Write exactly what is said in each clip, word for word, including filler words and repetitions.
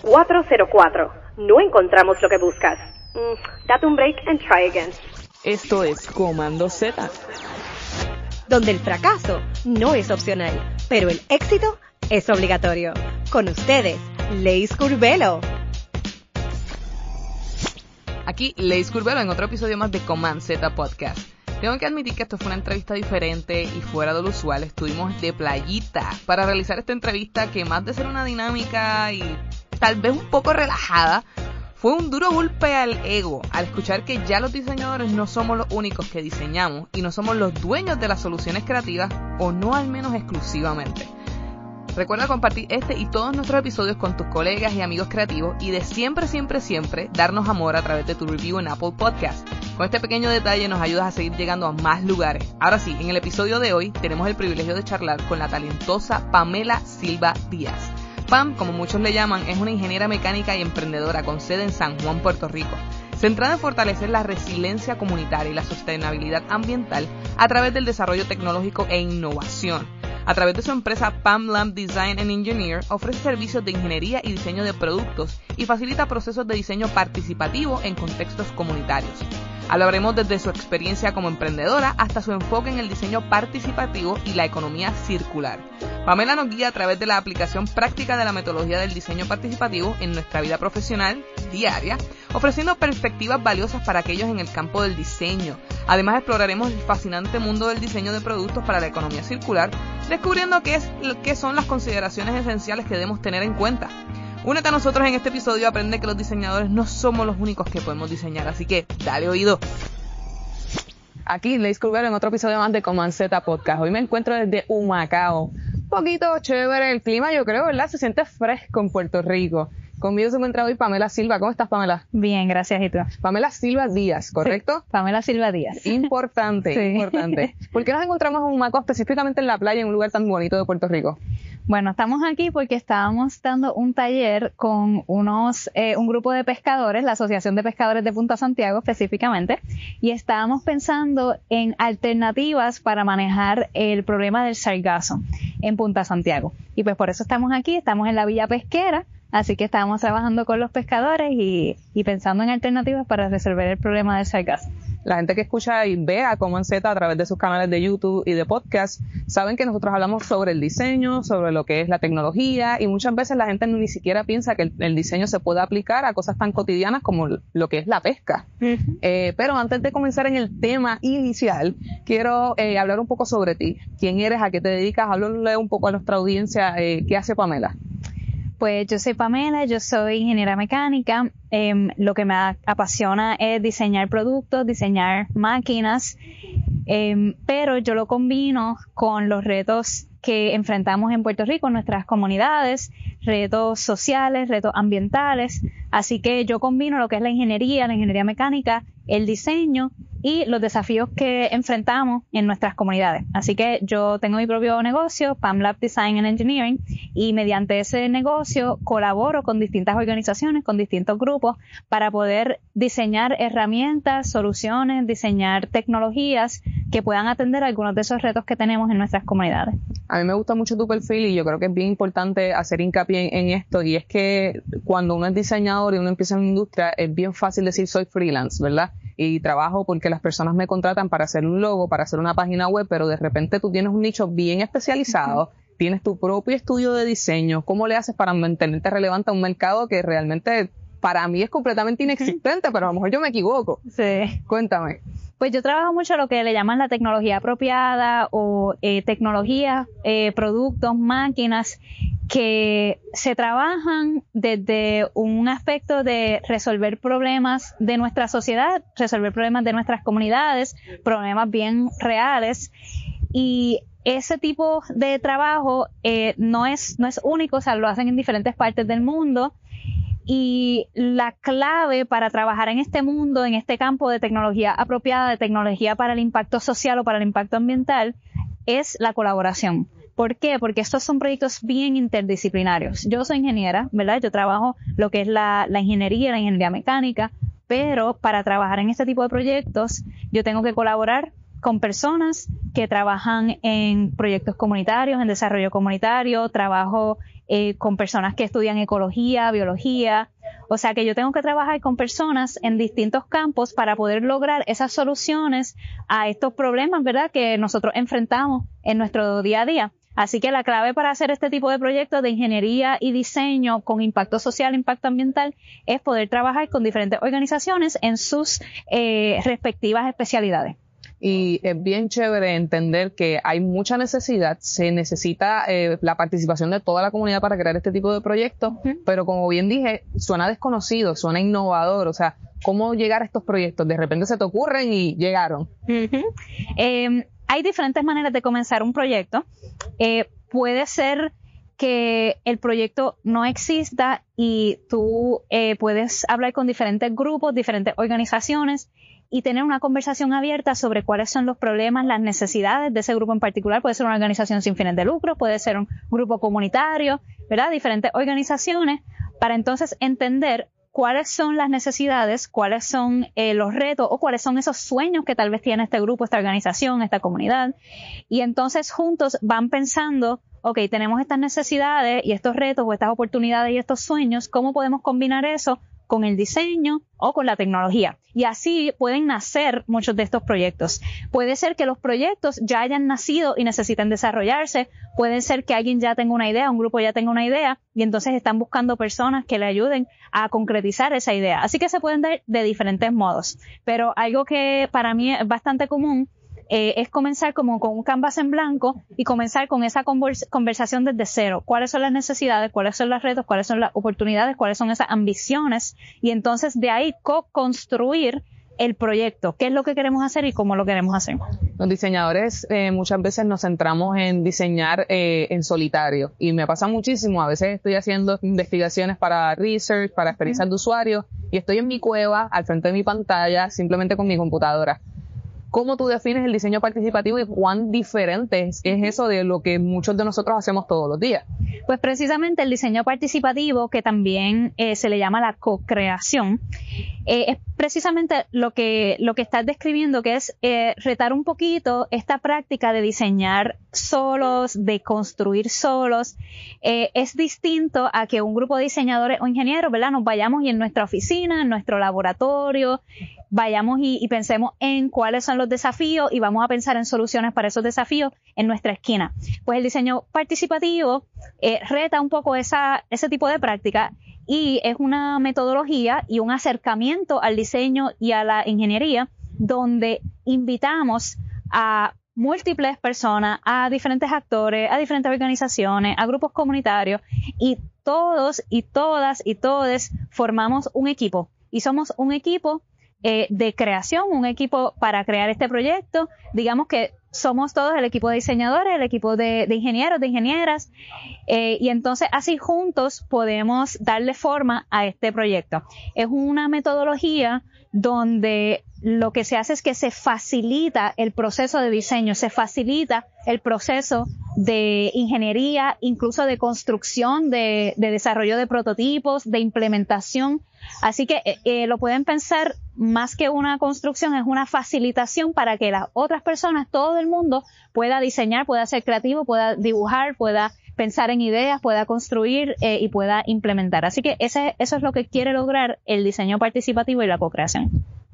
cuatro cero cuatro. No encontramos lo que buscas. Mm, date un break and try again. Esto es Comando Z, donde el fracaso no es opcional, pero el éxito es obligatorio. Con ustedes, Leis Curvelo. Aquí Leis Curvelo en otro episodio más de Comando Z Podcast. Tengo que admitir que esto fue una entrevista diferente y fuera de lo usual. Estuvimos de playita para realizar esta entrevista que, más de ser una dinámica y tal vez un poco relajada, fue un duro golpe al ego al escuchar que ya los diseñadores no somos los únicos que diseñamos y no somos los dueños de las soluciones creativas, o no al menos exclusivamente. Recuerda compartir este y todos nuestros episodios con tus colegas y amigos creativos, y de siempre, siempre, siempre darnos amor a través de tu review en Apple Podcast. Con este pequeño detalle nos ayudas a seguir llegando a más lugares. Ahora sí, en el episodio de hoy tenemos el privilegio de charlar con la talentosa Pamela Silva Díaz. Pam, como muchos le llaman, es una ingeniera mecánica y emprendedora con sede en San Juan, Puerto Rico, centrada en fortalecer la resiliencia comunitaria y la sostenibilidad ambiental a través del desarrollo tecnológico e innovación. A través de su empresa Pam Lamp Design and Engineer, ofrece servicios de ingeniería y diseño de productos y facilita procesos de diseño participativo en contextos comunitarios. Hablaremos desde su experiencia como emprendedora hasta su enfoque en el diseño participativo y la economía circular. Pamela nos guía a través de la aplicación práctica de la metodología del diseño participativo en nuestra vida profesional diaria, ofreciendo perspectivas valiosas para aquellos en el campo del diseño. Además, exploraremos el fascinante mundo del diseño de productos para la economía circular, descubriendo qué, es, qué son las consideraciones esenciales que debemos tener en cuenta. Únete a nosotros en este episodio y aprende que los diseñadores no somos los únicos que podemos diseñar, así que dale oído. Aquí Leis Curvelo en otro episodio más de Comando Z Podcast. Hoy me encuentro desde Humacao. Un poquito chévere el clima, yo creo, ¿verdad? Se siente fresco en Puerto Rico. Conmigo se encuentra hoy Pamela Silva. ¿Cómo estás, Pamela? Bien, gracias. ¿Y tú? Pamela Silva Díaz, ¿correcto? Sí, Pamela Silva Díaz. Importante, sí. importante. ¿Por qué nos encontramos en Humacao, específicamente en la playa, en un lugar tan bonito de Puerto Rico? Bueno, estamos aquí porque estábamos dando un taller con unos, eh, un grupo de pescadores, la Asociación de Pescadores de Punta Santiago específicamente, y estábamos pensando en alternativas para manejar el problema del sargazo en Punta Santiago. Y pues por eso estamos aquí, estamos en la Villa Pesquera, así que estábamos trabajando con los pescadores y, y pensando en alternativas para resolver el problema del sargazo. La gente que escucha y ve a Comando Z a través de sus canales de YouTube y de podcast, saben que nosotros hablamos sobre el diseño, sobre lo que es la tecnología, y muchas veces la gente ni siquiera piensa que el, el diseño se puede aplicar a cosas tan cotidianas como lo que es la pesca. Uh-huh. Eh, pero antes de comenzar en el tema inicial, quiero eh, hablar un poco sobre ti. ¿Quién eres? ¿A qué te dedicas? Háblale un poco a nuestra audiencia. Eh, ¿Qué hace Pamela? Pues yo soy Pamela, yo soy ingeniera mecánica. Eh, lo que me apasiona es diseñar productos, diseñar máquinas, eh, pero yo lo combino con los retos que enfrentamos en Puerto Rico, en nuestras comunidades, retos sociales, retos ambientales. Así que yo combino lo que es la ingeniería, la ingeniería mecánica, el diseño y los desafíos que enfrentamos en nuestras comunidades. Así que yo tengo mi propio negocio, Pam Lamp Design and Engineering, y mediante ese negocio colaboro con distintas organizaciones, con distintos grupos, para poder diseñar herramientas, soluciones, diseñar tecnologías que puedan atender algunos de esos retos que tenemos en nuestras comunidades. A mí me gusta mucho tu perfil y yo creo que es bien importante hacer hincapié en, en esto, y es que cuando uno es diseñador y uno empieza en la industria, es bien fácil decir soy freelance, ¿verdad? Y trabajo porque las personas me contratan para hacer un logo, para hacer una página web, pero de repente tú tienes un nicho bien especializado, uh-huh. tienes tu propio estudio de diseño. ¿Cómo le haces para mantenerte relevante a un mercado que realmente para mí es completamente inexistente, pero a lo mejor yo me equivoco? Sí. Cuéntame. Pues yo trabajo mucho lo que le llaman la tecnología apropiada o eh, tecnologías, eh, productos, máquinas que se trabajan desde un aspecto de resolver problemas de nuestra sociedad, resolver problemas de nuestras comunidades, problemas bien reales. Y ese tipo de trabajo eh, no es, no es único, o sea, lo hacen en diferentes partes del mundo. Y la clave para trabajar en este mundo, en este campo de tecnología apropiada, de tecnología para el impacto social o para el impacto ambiental, es la colaboración. ¿Por qué? Porque estos son proyectos bien interdisciplinarios. Yo soy ingeniera, ¿verdad? Yo trabajo lo que es la, la ingeniería, la ingeniería mecánica, pero para trabajar en este tipo de proyectos yo tengo que colaborar con personas que trabajan en proyectos comunitarios, en desarrollo comunitario, trabajo eh, con personas que estudian ecología, biología. O sea que yo tengo que trabajar con personas en distintos campos para poder lograr esas soluciones a estos problemas, ¿verdad?, que nosotros enfrentamos en nuestro día a día. Así que la clave para hacer este tipo de proyectos de ingeniería y diseño con impacto social, impacto ambiental, es poder trabajar con diferentes organizaciones en sus eh, respectivas especialidades. Y es bien chévere entender que hay mucha necesidad, se necesita eh, la participación de toda la comunidad para crear este tipo de proyectos, uh-huh. pero como bien dije, suena desconocido, suena innovador, o sea, ¿cómo llegar a estos proyectos? De repente se te ocurren y llegaron. Uh-huh. Eh, hay diferentes maneras de comenzar un proyecto. Eh, puede ser que el proyecto no exista y tú eh, puedes hablar con diferentes grupos, diferentes organizaciones y tener una conversación abierta sobre cuáles son los problemas, las necesidades de ese grupo en particular. Puede ser una organización sin fines de lucro, puede ser un grupo comunitario, ¿verdad? Diferentes organizaciones, para entonces entender cuáles son las necesidades, cuáles son eh, los retos o cuáles son esos sueños que tal vez tiene este grupo, esta organización, esta comunidad. Y entonces juntos van pensando, ok, tenemos estas necesidades y estos retos o estas oportunidades y estos sueños, ¿cómo podemos combinar eso con el diseño o con la tecnología? Y así pueden nacer muchos de estos proyectos. Puede ser que los proyectos ya hayan nacido y necesiten desarrollarse. Puede ser que alguien ya tenga una idea, un grupo ya tenga una idea y entonces están buscando personas que le ayuden a concretizar esa idea. Así que se pueden dar de diferentes modos. Pero algo que para mí es bastante común Eh, es comenzar como con un canvas en blanco y comenzar con esa convers- conversación desde cero. ¿Cuáles son las necesidades? ¿Cuáles son los retos? ¿Cuáles son las oportunidades? ¿Cuáles son esas ambiciones? Y entonces de ahí co-construir el proyecto. ¿Qué es lo que queremos hacer y cómo lo queremos hacer? Los diseñadores eh, muchas veces nos centramos en diseñar eh, en solitario y me pasa muchísimo. A veces estoy haciendo investigaciones para research, para experiencias de usuario y estoy en mi cueva, al frente de mi pantalla, simplemente con mi computadora. ¿Cómo tú defines el diseño participativo y cuán diferente es, es eso de lo que muchos de nosotros hacemos todos los días? Pues precisamente el diseño participativo, que también eh, se le llama la co-creación, eh, es precisamente lo que, lo que estás describiendo, que es eh, retar un poquito esta práctica de diseñar solos, de construir solos. Eh, es distinto a que un grupo de diseñadores o ingenieros, ¿verdad?, nos vayamos y en nuestra oficina, en nuestro laboratorio, vayamos y, y pensemos en cuáles son los desafíos y vamos a pensar en soluciones para esos desafíos en nuestra esquina. Pues el diseño participativo eh, reta un poco esa, ese tipo de práctica y es una metodología y un acercamiento al diseño y a la ingeniería donde invitamos a múltiples personas, a diferentes actores, a diferentes organizaciones, a grupos comunitarios y todos y todas y todes formamos un equipo y somos un equipo Eh, de creación, un equipo para crear este proyecto. Digamos que somos todos el equipo de diseñadores, el equipo de, de ingenieros, de ingenieras, eh, y entonces así juntos podemos darle forma a este proyecto. Es una metodología donde lo que se hace es que se facilita el proceso de diseño, se facilita el proceso de ingeniería, incluso de construcción, de, de desarrollo de prototipos, de implementación. Así que eh, lo pueden pensar más que una construcción, es una facilitación para que las otras personas, todo el mundo, pueda diseñar, pueda ser creativo, pueda dibujar, pueda pensar en ideas, pueda construir eh, y pueda implementar. Así que ese, eso es lo que quiere lograr el diseño participativo y la co-creación.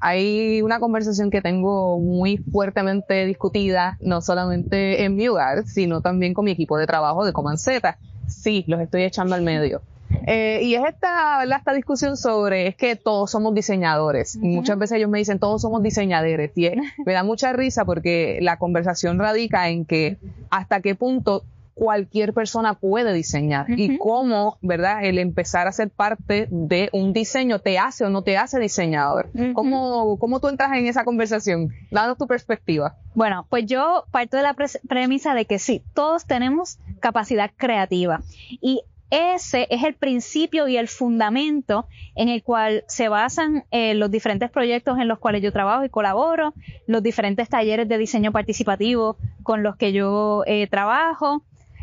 Hay una conversación que tengo muy fuertemente discutida, no solamente en mi hogar, sino también con mi equipo de trabajo de Command Z. Sí, los estoy echando al medio. Eh, y es esta, ¿verdad?, esta discusión sobre, es que todos somos diseñadores. Uh-huh. Muchas veces ellos me dicen, todos somos diseñadores. Y es, me da mucha risa porque la conversación radica en que hasta qué punto cualquier persona puede diseñar uh-huh. y cómo, ¿verdad?, el empezar a ser parte de un diseño te hace o no te hace diseñador. Uh-huh. ¿Cómo, cómo tú entras en esa conversación? Dando tu perspectiva. Bueno, pues yo parto de la pre- premisa de que sí, todos tenemos capacidad creativa y ese es el principio y el fundamento en el cual se basan eh, los diferentes proyectos en los cuales yo trabajo y colaboro, los diferentes talleres de diseño participativo con los que yo eh, trabajo.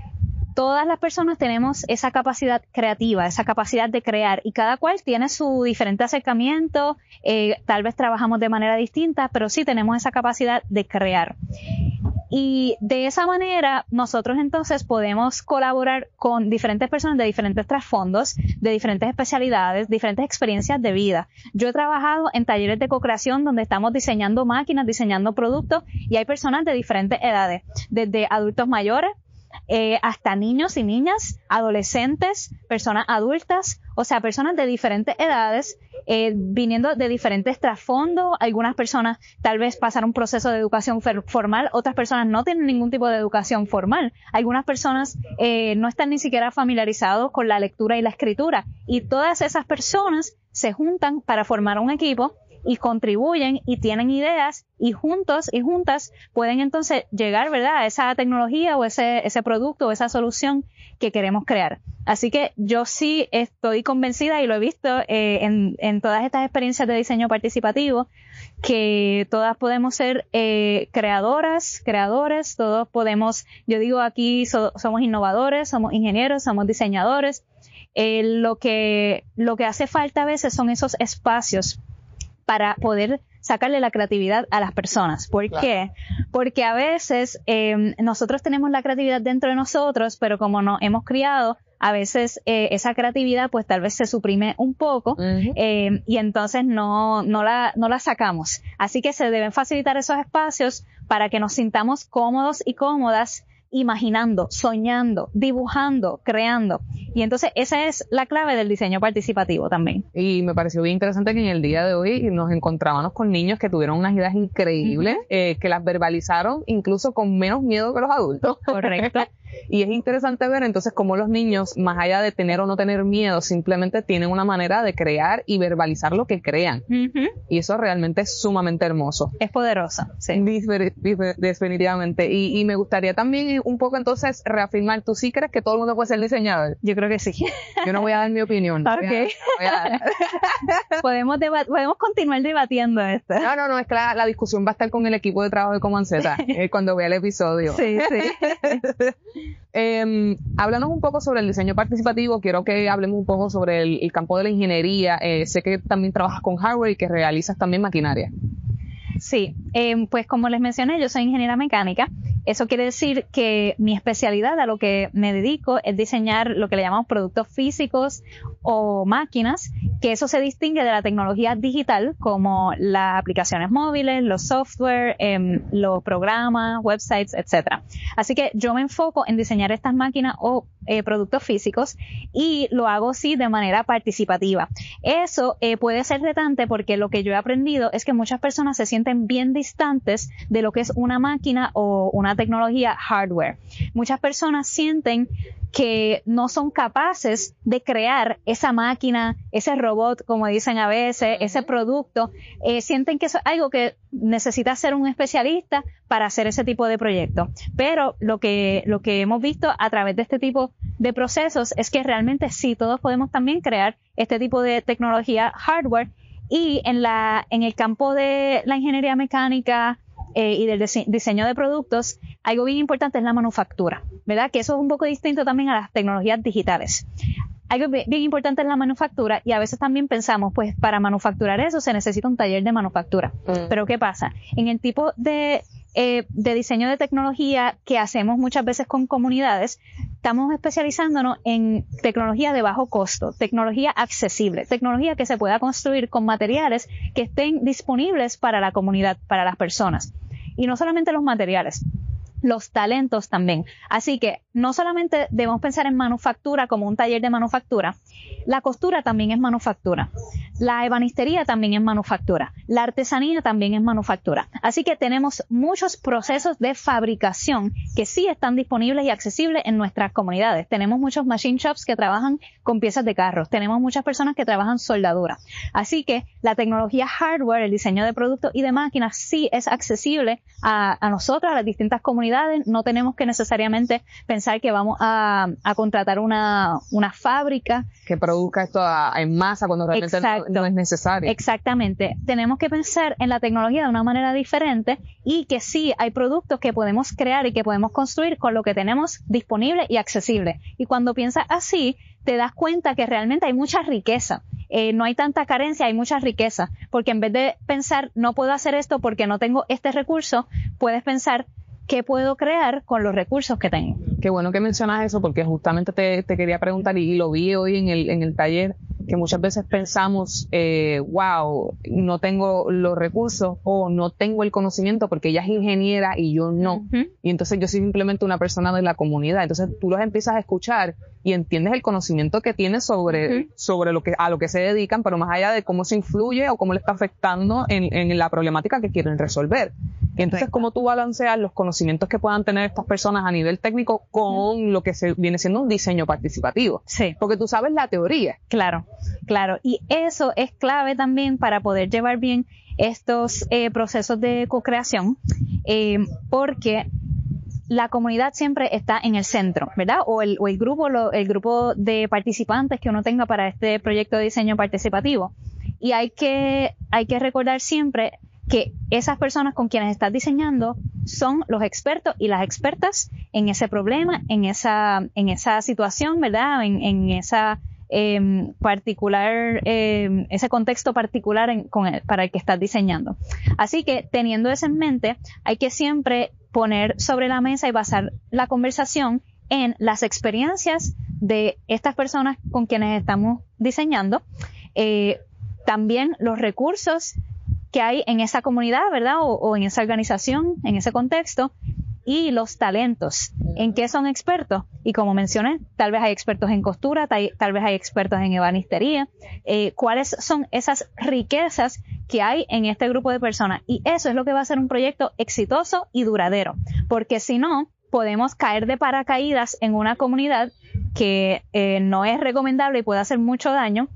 Todas las personas tenemos esa capacidad creativa, esa capacidad de crear y cada cual tiene su diferente acercamiento, eh, tal vez trabajamos de manera distinta, pero sí tenemos esa capacidad de crear. Y de esa manera nosotros entonces podemos colaborar con diferentes personas de diferentes trasfondos, de diferentes especialidades, diferentes experiencias de vida. Yo he trabajado en talleres de co-creación donde estamos diseñando máquinas, diseñando productos, y hay personas de diferentes edades, desde adultos mayores, Eh, hasta niños y niñas, adolescentes, personas adultas, o sea, personas de diferentes edades, eh, viniendo de diferentes trasfondos. Algunas personas tal vez pasaron un proceso de educación formal, otras personas no tienen ningún tipo de educación formal. Algunas personas eh, no están ni siquiera familiarizados con la lectura y la escritura, y todas esas personas se juntan para formar un equipo y contribuyen y tienen ideas, y juntos y juntas pueden entonces llegar, ¿verdad?, a esa tecnología o ese, ese producto o esa solución que queremos crear. Así que yo sí estoy convencida, y lo he visto eh, en, en todas estas experiencias de diseño participativo, que todas podemos ser eh, creadoras, creadores, todos podemos, yo digo aquí, so, somos innovadores, somos ingenieros, somos diseñadores. Eh, lo que, lo que hace falta a veces son esos espacios para poder sacarle la creatividad a las personas. ¿Por claro. qué? Porque a veces eh, nosotros tenemos la creatividad dentro de nosotros, pero como nos hemos criado, a veces eh, esa creatividad pues tal vez se suprime un poco, uh-huh. eh, y entonces no, no, la, no la sacamos. Así que se deben facilitar esos espacios para que nos sintamos cómodos y cómodas, imaginando, soñando, dibujando, creando. Y entonces esa es la clave del diseño participativo también. Y me pareció bien interesante que en el día de hoy nos encontrábamos con niños que tuvieron unas ideas increíbles, uh-huh. eh, que las verbalizaron incluso con menos miedo que los adultos. Correcto. Y es interesante ver entonces cómo los niños, más allá de tener o no tener miedo, simplemente tienen una manera de crear y verbalizar lo que crean. Uh-huh. Y eso realmente es sumamente hermoso. Es poderoso, sí. Definitivamente. Y, y me gustaría también un poco entonces reafirmar, ¿tú sí crees que todo el mundo puede ser diseñador? Yo creo que sí. Yo no voy a dar mi opinión. Ok. Voy a, voy a dar. podemos, deba- podemos continuar debatiendo esto. No, no, no, es que la, la discusión va a estar con el equipo de trabajo de Comanceta eh, cuando vea el episodio. Sí, sí. Eh, háblanos un poco sobre el diseño participativo. Quiero que hablemos un poco sobre el, el campo de la ingeniería. Eh, sé que también trabajas con hardware y que realizas también maquinaria. Sí, eh, pues como les mencioné, yo soy ingeniera mecánica. Eso quiere decir que mi especialidad, a lo que me dedico, es diseñar lo que le llamamos productos físicos o máquinas, que eso se distingue de la tecnología digital, como las aplicaciones móviles, los software, eh, los programas, websites, etcétera. Así que yo me enfoco en diseñar estas máquinas o eh, productos físicos, y lo hago sí de manera participativa. Eso eh, puede ser retante, porque lo que yo he aprendido es que muchas personas se sienten bien distantes de lo que es una máquina o una tecnología hardware. Muchas personas sienten que no son capaces de crear esa máquina, ese robot, como dicen a veces, ese producto. Eh, sienten que eso es algo que necesita ser un especialista para hacer ese tipo de proyecto. Pero lo que, lo que hemos visto a través de este tipo de procesos es que realmente sí, todos podemos también crear este tipo de tecnología hardware. Y en la, en el campo de la ingeniería mecánica eh, y del dise- diseño de productos, algo bien importante es la manufactura, ¿verdad? Que eso es un poco distinto también a las tecnologías digitales. Algo bien importante es la manufactura, y a veces también pensamos, pues para manufacturar eso se necesita un taller de manufactura. Mm. Pero ¿qué pasa? En el tipo de, eh, de diseño de tecnología que hacemos muchas veces con comunidades, estamos especializándonos en tecnología de bajo costo, tecnología accesible, tecnología que se pueda construir con materiales que estén disponibles para la comunidad, para las personas. Y no solamente los materiales, los talentos también. Así que no solamente debemos pensar en manufactura como un taller de manufactura, la costura también es manufactura, la ebanistería también es manufactura, la artesanía también es manufactura. Así que tenemos muchos procesos de fabricación que sí están disponibles y accesibles en nuestras comunidades. Tenemos muchos machine shops que trabajan con piezas de carros, tenemos muchas personas que trabajan soldadura. Así que la tecnología hardware, el diseño de productos y de máquinas sí es accesible a, a nosotros, a las distintas comunidades. No tenemos que necesariamente pensar que vamos a, a contratar una, una fábrica que produzca esto a, en masa cuando realmente no, no es necesario. Exactamente. Tenemos que pensar en la tecnología de una manera diferente, y que sí hay productos que podemos crear y que podemos construir con lo que tenemos disponible y accesible. Y cuando piensas así, te das cuenta que realmente hay mucha riqueza. Eh, no hay tanta carencia, hay mucha riqueza. Porque en vez de pensar, no puedo hacer esto porque no tengo este recurso, puedes pensar, qué puedo crear con los recursos que tengo. Qué bueno que mencionas eso, porque justamente te, te quería preguntar, y lo vi hoy en el, en el taller, que muchas veces pensamos, eh, wow, no tengo los recursos o no tengo el conocimiento porque ella es ingeniera y yo no. Uh-huh. Y entonces yo soy simplemente una persona de la comunidad. Entonces tú los empiezas a escuchar y entiendes el conocimiento que tienes sobre, uh-huh. sobre lo que, a lo que se dedican, pero más allá de cómo se influye o cómo le está afectando en, en la problemática que quieren resolver. Y entonces, ¿cómo tú balanceas los conocimientos que puedan tener estas personas a nivel técnico con lo que se viene siendo un diseño participativo? Sí. Porque tú sabes la teoría. Claro, claro. Y eso es clave también para poder llevar bien estos eh, procesos de co-creación, eh, porque la comunidad siempre está en el centro, ¿verdad? O el, o el grupo, lo, el grupo de participantes que uno tenga para este proyecto de diseño participativo. Y hay que, hay que recordar siempre que esas personas con quienes estás diseñando son los expertos y las expertas en ese problema, en esa, en esa situación, ¿verdad? En, en esa eh, particular, eh, ese contexto particular en, con el, para el que estás diseñando. Así que, teniendo eso en mente, hay que siempre poner sobre la mesa y basar la conversación en las experiencias de estas personas con quienes estamos diseñando, eh, también los recursos que hay en esa comunidad, ¿verdad? O, o en esa organización, en ese contexto, y los talentos, en qué son expertos. Y como mencioné, tal vez hay expertos en costura, tal, tal vez hay expertos en ebanistería. Eh, ¿Cuáles son esas riquezas que hay en este grupo de personas? Y eso es lo que va a hacer un proyecto exitoso y duradero. Porque si no, podemos caer de paracaídas en una comunidad que eh, no es recomendable y puede hacer mucho daño.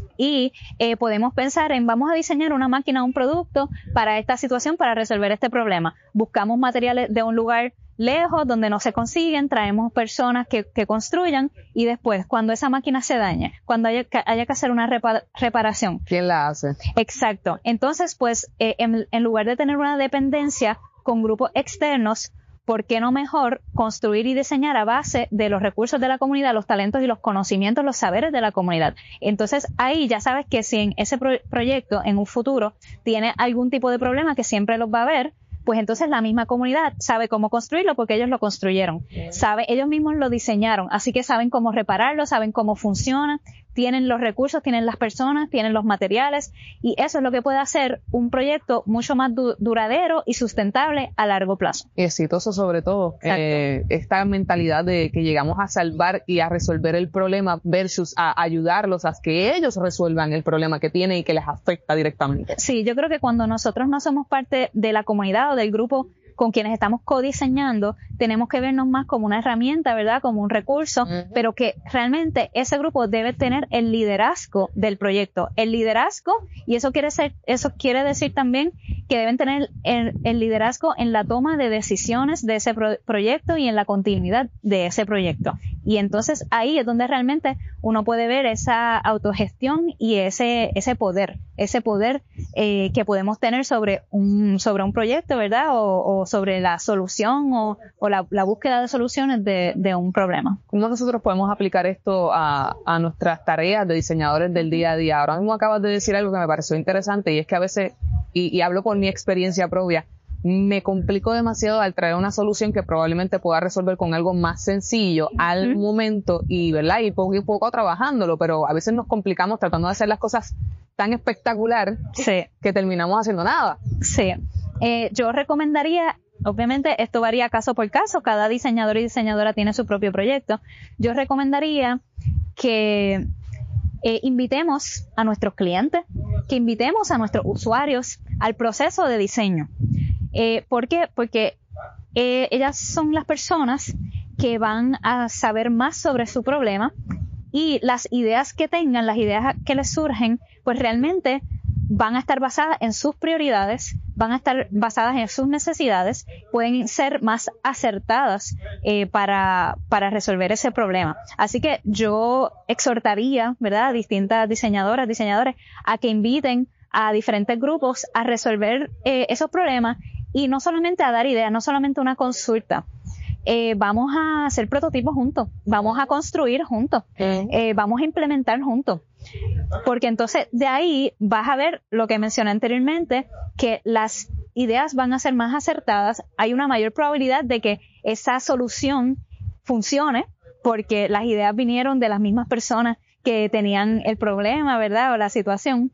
Y eh, podemos pensar en vamos a diseñar una máquina o un producto para esta situación, para resolver este problema. Buscamos materiales de un lugar lejos donde no se consiguen, traemos personas que, que construyan y después cuando esa máquina se dañe, cuando haya, haya que hacer una repa- reparación. ¿Quién la hace? Exacto. Entonces, pues eh, en, en lugar de tener una dependencia con grupos externos, ¿por qué no mejor construir y diseñar a base de los recursos de la comunidad, los talentos y los conocimientos, los saberes de la comunidad? Entonces, ahí ya sabes que si en ese pro- proyecto, en un futuro, tiene algún tipo de problema, que siempre los va a haber, pues entonces la misma comunidad sabe cómo construirlo porque ellos lo construyeron. Sabe, ellos mismos lo diseñaron, así que saben cómo repararlo, saben cómo funciona, tienen los recursos, tienen las personas, tienen los materiales, y eso es lo que puede hacer un proyecto mucho más du- duradero y sustentable a largo plazo. Y exitoso sobre todo. Eh, esta mentalidad de que llegamos a salvar y a resolver el problema versus a ayudarlos a que ellos resuelvan el problema que tienen y que les afecta directamente. Sí, yo creo que cuando nosotros no somos parte de la comunidad o del grupo con quienes estamos codiseñando, tenemos que vernos más como una herramienta, ¿verdad? Como un recurso, uh-huh. Pero que realmente ese grupo debe tener el liderazgo del proyecto. El liderazgo, y eso quiere ser, eso quiere decir también que deben tener el, el liderazgo en la toma de decisiones de ese pro- proyecto y en la continuidad de ese proyecto. Y entonces ahí es donde realmente uno puede ver esa autogestión y ese, ese poder, ese poder eh, que podemos tener sobre un, sobre un proyecto, ¿verdad? O, o sobre la solución o, o la, la búsqueda de soluciones de, de un problema. ¿Cómo nosotros podemos aplicar esto a, a nuestras tareas de diseñadores del día a día? Ahora mismo acabas de decir algo que me pareció interesante, y es que a veces, y, y hablo por mi experiencia propia, me complico demasiado al traer una solución que probablemente pueda resolver con algo más sencillo al uh-huh. momento, y verdad, y poco a poco trabajándolo, pero a veces nos complicamos tratando de hacer las cosas tan espectacular sí. que terminamos haciendo nada. Sí. Eh, yo recomendaría, obviamente esto varía caso por caso, cada diseñador y diseñadora tiene su propio proyecto. Yo recomendaría que eh, invitemos a nuestros clientes, que invitemos a nuestros usuarios al proceso de diseño. Eh, ¿Por qué? Porque eh, ellas son las personas que van a saber más sobre su problema, y las ideas que tengan, las ideas que les surgen, pues realmente van a estar basadas en sus prioridades, van a estar basadas en sus necesidades, pueden ser más acertadas eh, para, para resolver ese problema. Así que yo exhortaría, ¿verdad?, a distintas diseñadoras, diseñadores, a que inviten a diferentes grupos a resolver eh, esos problemas, y no solamente a dar ideas, no solamente una consulta. Eh, vamos a hacer prototipos juntos, vamos a construir juntos, eh, vamos a implementar juntos. Porque entonces de ahí vas a ver lo que mencioné anteriormente, que las ideas van a ser más acertadas, hay una mayor probabilidad de que esa solución funcione, porque las ideas vinieron de las mismas personas que tenían el problema, ¿verdad? O la situación.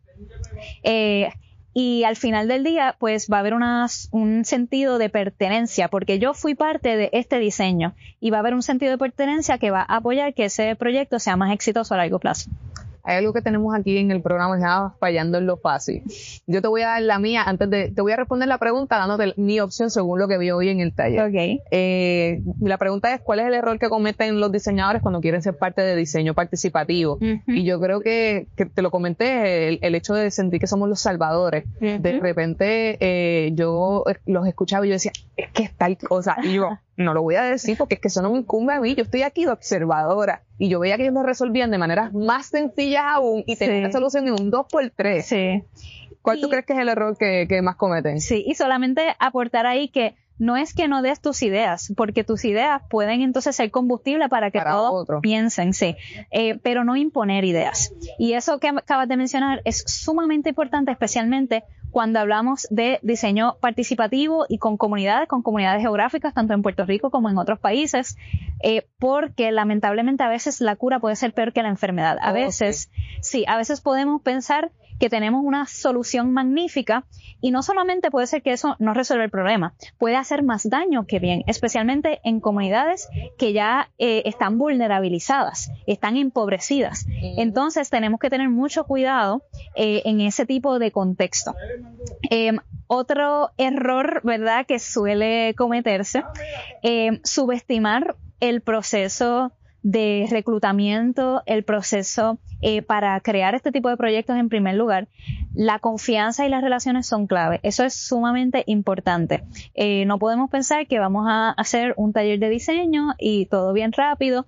Eh, y al final del día, pues va a haber una, un sentido de pertenencia, porque yo fui parte de este diseño y va a haber un sentido de pertenencia que va a apoyar que ese proyecto sea más exitoso a largo plazo. Hay algo que tenemos aquí en el programa que se llama Fallando en lo Fácil. Yo te voy a dar la mía antes de, te voy a responder la pregunta dándote mi opción según lo que vi hoy en el taller. Okay. Eh, la pregunta es, ¿cuál es el error que cometen los diseñadores cuando quieren ser parte de diseño participativo? Uh-huh. Y yo creo que, que te lo comenté, el, el hecho de sentir que somos los salvadores. Uh-huh. De repente, eh, yo los escuchaba y yo decía, es que es tal cosa. Y yo, no lo voy a decir porque es que eso no me incumbe a mí, yo estoy aquí de observadora. Y yo veía que ellos lo resolvían de maneras más sencillas aún y tenían sí. la solución en un dos por tres. Sí. ¿Cuál y, tú crees que es el error que, que más cometen? Sí, y solamente aportar ahí que no es que no des tus ideas, porque tus ideas pueden entonces ser combustible para que para todos otro. piensen, sí, eh, pero no imponer ideas. Y eso que acabas de mencionar es sumamente importante, especialmente cuando hablamos de diseño participativo y con comunidades, con comunidades geográficas, tanto en Puerto Rico como en otros países, eh, porque lamentablemente a veces la cura puede ser peor que la enfermedad. A veces, okay. sí, a veces podemos pensar que tenemos una solución magnífica y no solamente puede ser que eso no resuelva el problema, puede hacer más daño que bien, especialmente en comunidades que ya eh, están vulnerabilizadas, están empobrecidas. Entonces tenemos que tener mucho cuidado eh, en ese tipo de contexto. Eh, otro error, ¿verdad?, que suele cometerse, eh, subestimar el proceso de reclutamiento, el proceso eh, para crear este tipo de proyectos. En primer lugar, la confianza y las relaciones son clave. Eso es sumamente importante. Eh, no podemos pensar que vamos a hacer un taller de diseño y todo bien rápido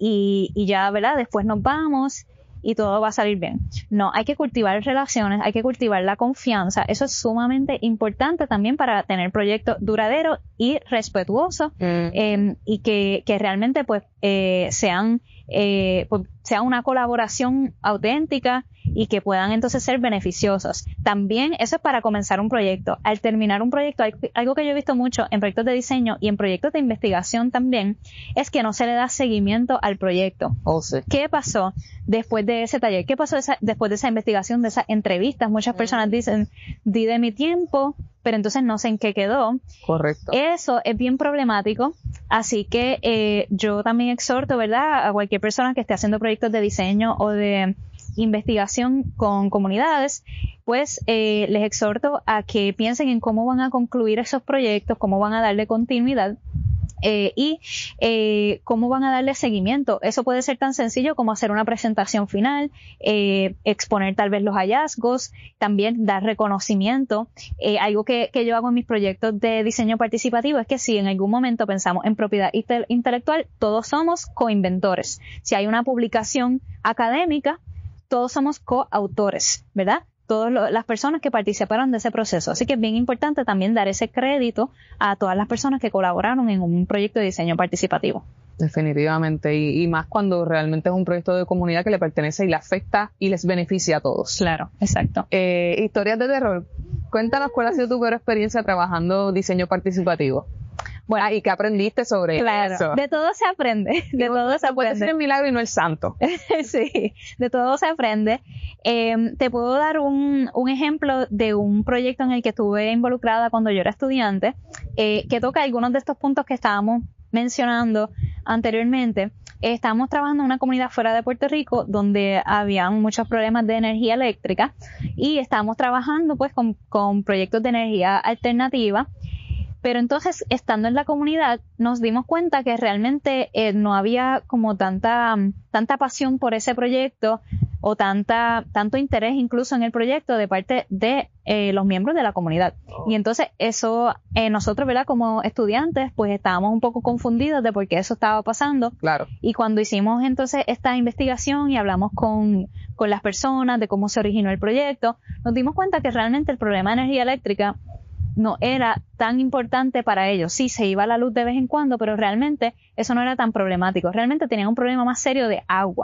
y, y ya, ¿verdad?, después nos vamos y todo va a salir bien. No, hay que cultivar relaciones, hay que cultivar la confianza. Eso es sumamente importante también para tener proyectos duraderos y respetuosos, mm. eh, y que, que realmente pues eh, sean eh, pues, sea una colaboración auténtica y que puedan entonces ser beneficiosos. También eso es para comenzar un proyecto. Al terminar un proyecto, algo que yo he visto mucho en proyectos de diseño y en proyectos de investigación también, es que no se le da seguimiento al proyecto. Oh, sí. ¿Qué pasó después de ese taller? ¿Qué pasó esa, después de esa investigación, de esas entrevistas? Muchas personas dicen, di de mi tiempo, pero entonces no sé en qué quedó. Correcto. Eso es bien problemático, así que eh, yo también exhorto, ¿verdad?, a cualquier persona que esté haciendo proyectos de diseño o de investigación con comunidades, pues eh, les exhorto a que piensen en cómo van a concluir esos proyectos, cómo van a darle continuidad. Eh, y eh, cómo van a darle seguimiento. Eso puede ser tan sencillo como hacer una presentación final, eh, exponer tal vez los hallazgos, también dar reconocimiento. Eh, algo que, que yo hago en mis proyectos de diseño participativo es que si en algún momento pensamos en propiedad inte- intelectual, todos somos coinventores. Si hay una publicación académica, todos somos coautores, ¿verdad? Todas las personas que participaron de ese proceso. Así que es bien importante también dar ese crédito a todas las personas que colaboraron en un proyecto de diseño participativo. Definitivamente, y, y más cuando realmente es un proyecto de comunidad que le pertenece y le afecta y les beneficia a todos. Claro, exacto. Eh, historias de terror. Cuéntanos cuál ha sido tu peor experiencia trabajando diseño participativo. Bueno, ¿y qué aprendiste sobre claro, eso? De todo se aprende, de todo se aprende. Puede ser el milagro y no el santo. Sí, de todo se aprende. Eh, te puedo dar un, un ejemplo de un proyecto en el que estuve involucrada cuando yo era estudiante, eh, que toca algunos de estos puntos que estábamos mencionando anteriormente. Eh, estábamos trabajando en una comunidad fuera de Puerto Rico donde habían muchos problemas de energía eléctrica y estábamos trabajando pues con, con proyectos de energía alternativa. Pero entonces, estando en la comunidad, nos dimos cuenta que realmente eh, no había como tanta, tanta pasión por ese proyecto o tanta, tanto interés incluso en el proyecto de parte de eh, los miembros de la comunidad. Y entonces eso, eh, nosotros, ¿verdad?, como estudiantes, pues estábamos un poco confundidos de por qué eso estaba pasando. Claro. Y cuando hicimos entonces esta investigación y hablamos con, con las personas de cómo se originó el proyecto, nos dimos cuenta que realmente el problema de energía eléctrica no era tan importante para ellos. Sí, se iba la luz de vez en cuando, pero realmente eso no era tan problemático. Realmente tenían un problema más serio de agua.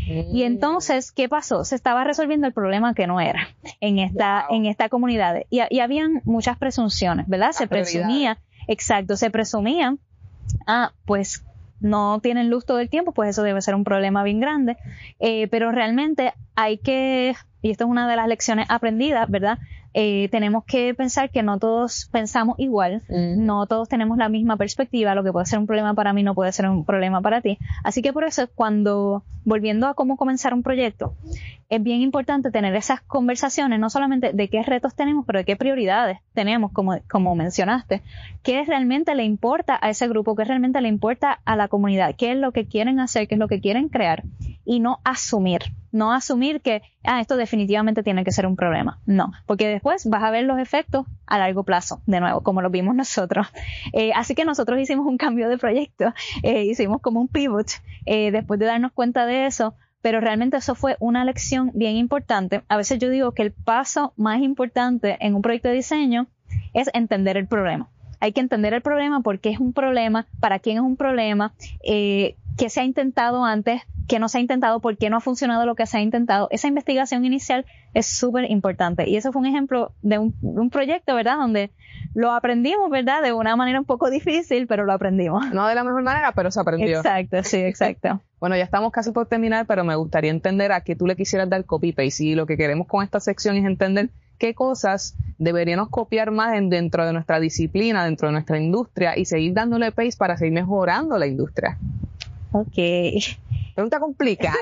Mm. Y entonces, ¿qué pasó? Se estaba resolviendo el problema que no era en esta, wow. en esta comunidad. Y, y habían muchas presunciones, ¿verdad? Las se presumía, exacto, se presumía, ah, pues no tienen luz todo el tiempo, pues eso debe ser un problema bien grande. Eh, pero realmente hay que, y esto es una de las lecciones aprendidas, ¿verdad? Eh, tenemos que pensar que no todos pensamos igual, mm. no todos tenemos la misma perspectiva, lo que puede ser un problema para mí no puede ser un problema para ti. Así que por eso cuando, volviendo a cómo comenzar un proyecto, es bien importante tener esas conversaciones, no solamente de qué retos tenemos, pero de qué prioridades tenemos, como, como mencionaste, qué realmente le importa a ese grupo, qué realmente le importa a la comunidad, qué es lo que quieren hacer, qué es lo que quieren crear, y no asumir, no asumir que, ah, esto definitivamente tiene que ser un problema. No, porque después vas a ver los efectos a largo plazo, de nuevo, como lo vimos nosotros. Eh, así que nosotros hicimos un cambio de proyecto, eh, hicimos como un pivot, eh, después de darnos cuenta de eso, pero realmente eso fue una lección bien importante. A veces yo digo que el paso más importante en un proyecto de diseño es entender el problema. Hay que entender el problema, por qué es un problema, para quién es un problema, eh, qué se ha intentado antes, qué no se ha intentado, por qué no ha funcionado lo que se ha intentado. Esa investigación inicial es súper importante. Y eso fue un ejemplo de un, de un proyecto, ¿verdad? Donde lo aprendimos, ¿verdad? De una manera un poco difícil, pero lo aprendimos. No de la mejor manera, pero se aprendió. Exacto, sí, exacto. Bueno, ya estamos casi por terminar, pero me gustaría entender a qué tú le quisieras dar copy-paste. Y lo que queremos con esta sección es entender qué cosas deberíamos copiar más en, dentro de nuestra disciplina, dentro de nuestra industria, y seguir dándole paste para seguir mejorando la industria. Ok. Pregunta complicada.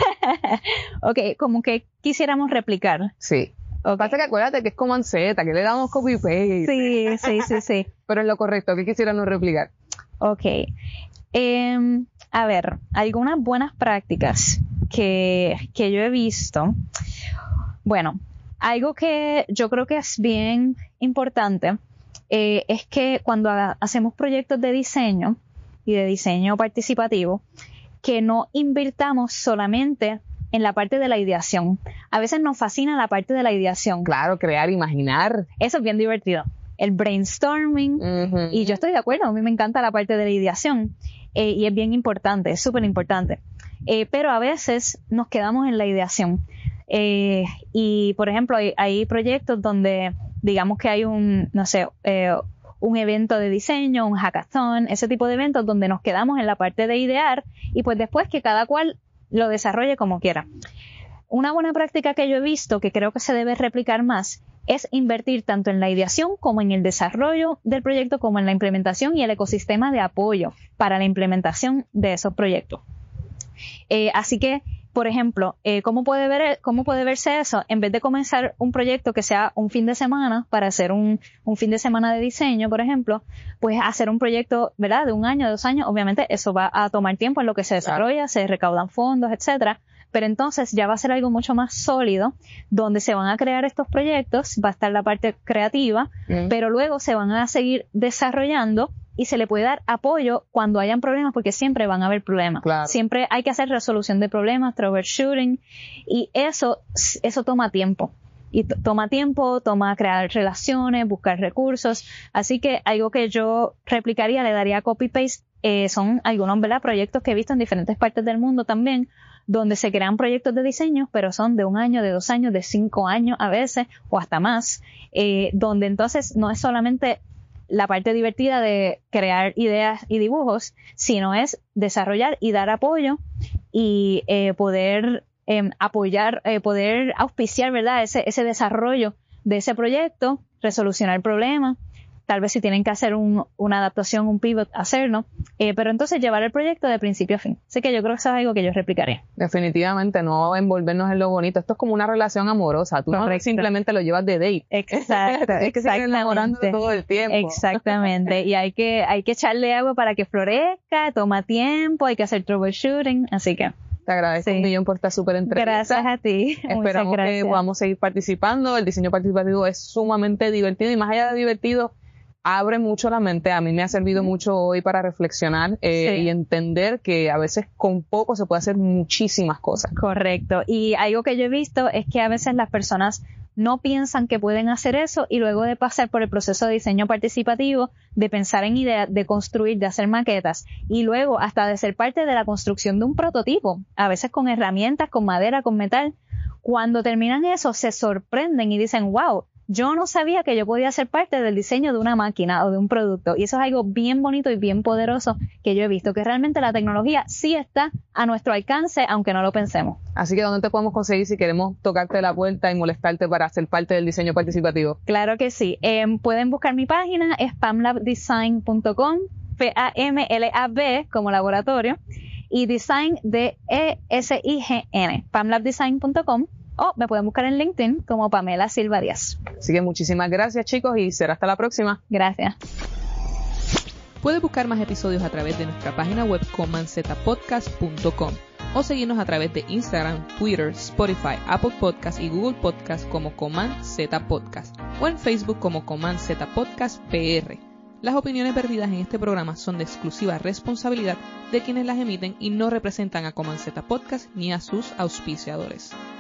Ok, como que quisiéramos replicar. Sí. Okay. Pasa que acuérdate que es Command Z, que le damos copy-paste. Sí, sí, sí, sí. Pero es lo correcto, ¿qué quisiéramos replicar? Ok. Eh, a ver, algunas buenas prácticas que, que yo he visto. Bueno, algo que yo creo que es bien importante eh, es que cuando haga, hacemos proyectos de diseño y de diseño participativo, que no invirtamos solamente en la parte de la ideación. A veces nos fascina la parte de la ideación. Claro, crear, imaginar. Eso es bien divertido. El brainstorming. Uh-huh. Y yo estoy de acuerdo, a mí me encanta la parte de la ideación. Eh, y es bien importante, es súper importante. Eh, pero a veces nos quedamos en la ideación. Eh, y, por ejemplo, hay, hay proyectos donde, digamos que hay un, no sé, eh, un evento de diseño, un hackathon, ese tipo de eventos donde nos quedamos en la parte de idear y pues después que cada cual lo desarrolle como quiera. Una buena práctica que yo he visto, que creo que se debe replicar más, es invertir tanto en la ideación como en el desarrollo del proyecto, como en la implementación y el ecosistema de apoyo para la implementación de esos proyectos. Eh, así que, por ejemplo, eh, ¿cómo puede ver, cómo puede verse eso? En vez de comenzar un proyecto que sea un fin de semana para hacer un, un fin de semana de diseño, por ejemplo, pues hacer un proyecto, ¿verdad? De un año, de dos años, obviamente eso va a tomar tiempo en lo que se desarrolla, claro. Se recaudan fondos, etcétera. Pero entonces ya va a ser algo mucho más sólido, donde se van a crear estos proyectos, va a estar la parte creativa, mm. pero luego se van a seguir desarrollando y se le puede dar apoyo cuando hayan problemas, porque siempre van a haber problemas. Claro. Siempre hay que hacer resolución de problemas, troubleshooting, y eso, eso toma tiempo. Y t- toma tiempo, toma crear relaciones, buscar recursos. Así que algo que yo replicaría, le daría copy-paste, eh, son algunos, ¿verdad?, proyectos que he visto en diferentes partes del mundo también, donde se crean proyectos de diseño, pero son de un año, de dos años, de cinco años a veces, o hasta más, eh, donde entonces no es solamente la parte divertida de crear ideas y dibujos, sino es desarrollar y dar apoyo y eh, poder eh, apoyar, eh, poder auspiciar, ¿verdad?, ese, ese desarrollo de ese proyecto, resolucionar problemas, tal vez si tienen que hacer un, una adaptación, un pivot, hacerlo, eh, pero entonces llevar el proyecto de principio a fin. Así que yo creo que eso es algo que yo replicaré. Definitivamente, no envolvernos en lo bonito. Esto es como una relación amorosa. Tú Correcto. No simplemente lo llevas de date. Exacto. Es que se enamorando todo el tiempo. Exactamente. Y hay que, hay que echarle agua para que florezca, toma tiempo, hay que hacer troubleshooting, así que... Te agradezco sí. un millón por estar súper entrevista. Gracias a ti. Esperamos que podamos seguir participando. El diseño participativo es sumamente divertido y más allá de divertido, abre mucho la mente. A mí me ha servido mm. mucho hoy para reflexionar eh, sí. y entender que a veces con poco se puede hacer muchísimas cosas. Correcto. Y algo que yo he visto es que a veces las personas no piensan que pueden hacer eso y luego de pasar por el proceso de diseño participativo, de pensar en ideas, de construir, de hacer maquetas y luego hasta de ser parte de la construcción de un prototipo, a veces con herramientas, con madera, con metal, cuando terminan eso se sorprenden y dicen, wow, yo no sabía que yo podía ser parte del diseño de una máquina o de un producto. Y eso es algo bien bonito y bien poderoso que yo he visto, que realmente la tecnología sí está a nuestro alcance, aunque no lo pensemos. Así que, ¿dónde te podemos conseguir si queremos tocarte la puerta y molestarte para ser parte del diseño participativo? Claro que sí. Eh, pueden buscar mi página, es pamlabdesign punto com, P A M L A B como laboratorio, y design de E S I G N, pamlabdesign punto com. O me pueden buscar en LinkedIn como Pamela Silva Díaz. Así que muchísimas gracias, chicos, y será hasta la próxima. Gracias. Puedes buscar más episodios a través de nuestra página web command z podcast punto com o seguirnos a través de Instagram, Twitter, Spotify, Apple Podcast y Google Podcast como Command Z Podcast o en Facebook como Command Z Podcast P R. Las opiniones vertidas en este programa son de exclusiva responsabilidad de quienes las emiten y no representan a Command Z Podcast ni a sus auspiciadores.